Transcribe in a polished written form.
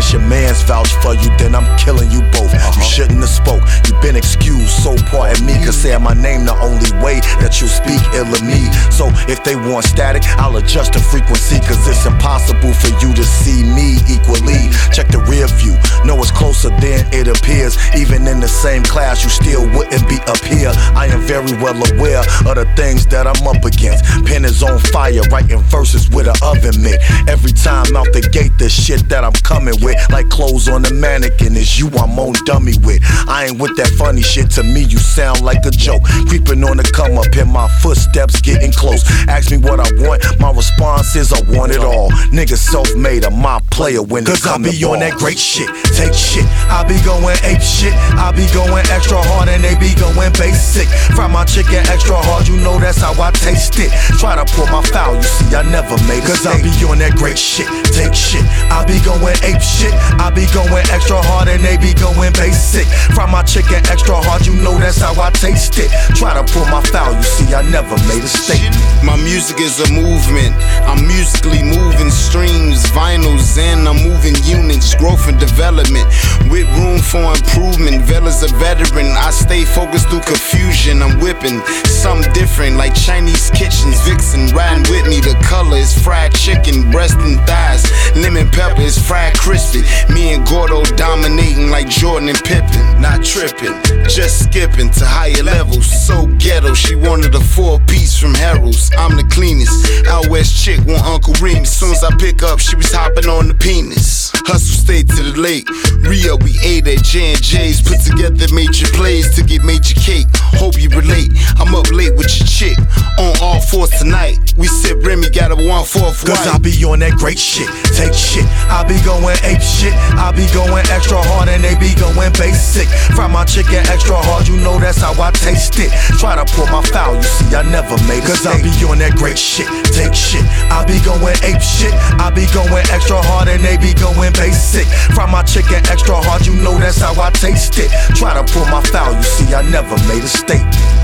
Since your man's vouched for you, then I'm killing you both. You shouldn't have spoke, you been excused, so pardon me. Cause saying my name the only way that you speak ill of me. So if they want static, I'll adjust the frequency. Cause it's impossible for you to see me equally. Check the rear view, know it's closer than it appears. Even in the same class, you still wouldn't be up here. I am very well aware of the things that I'm up against. Pen is on fire, writing verses with an oven mitt. Every time out the gate, the shit that I'm coming with, like clothes on the mannequin, is you I'm on dummy with. I ain't with that funny shit, to me you sound like a joke. Creeping on the come up, hear my footsteps getting close. Ask me what I want, my response is I want it all. Nigga self-made, I'm my player when it come to ball. Cause I be on that great shit, take shit. I be going ape shit, I be going extra hard and they be going basic. Fry my chicken extra hard, you know that's how I taste it. Try to pull my foul, you see I never made a Cause I be on that great shit, take shit. I be going ape shit, I be going extra hard and they be going basic. Fry my chicken extra hard, you know that's how I taste it. Try to pull my foul, you see I never made a statement. My music is a movement, I'm musically moving streams, vinyls, and I'm moving units, growth and development, with room for improvement. Vela's a veteran, I stay focused through confusion. I'm whipping something different like Chinese kitchens. Vixen riding with me, the color is fried chicken, breast and thighs. Lemon pepper is fried crispy. Me and Gordo dominating like Jordan and Pippen. Not tripping, just skipping to higher levels. So ghetto, she wanted a 4-piece from Harold's. I'm the cleanest, out west chick want Uncle Remus. Soon as I pick up, she was hopping on the penis. Hustle stay to the lake, Rio we ate at J&J's. Put together major plays to get major cake. Hope you relate, I'm up late with your chick. On all fours tonight, we sip Remy, got a 1/4 white. Cause I be on that great shit, take shit. I be going ape shit, I be going extra hard and they be going basic. Fry my chicken extra hard, you know that's how I taste it. Try to pull my foul, you see I never made a Cause I be on that great shit, take shit. I be going ape shit, I be going extra hard and they be going basic. Fry my chicken extra hard, you know that's how I taste it. Try to pull my foul, you see I never made a statement.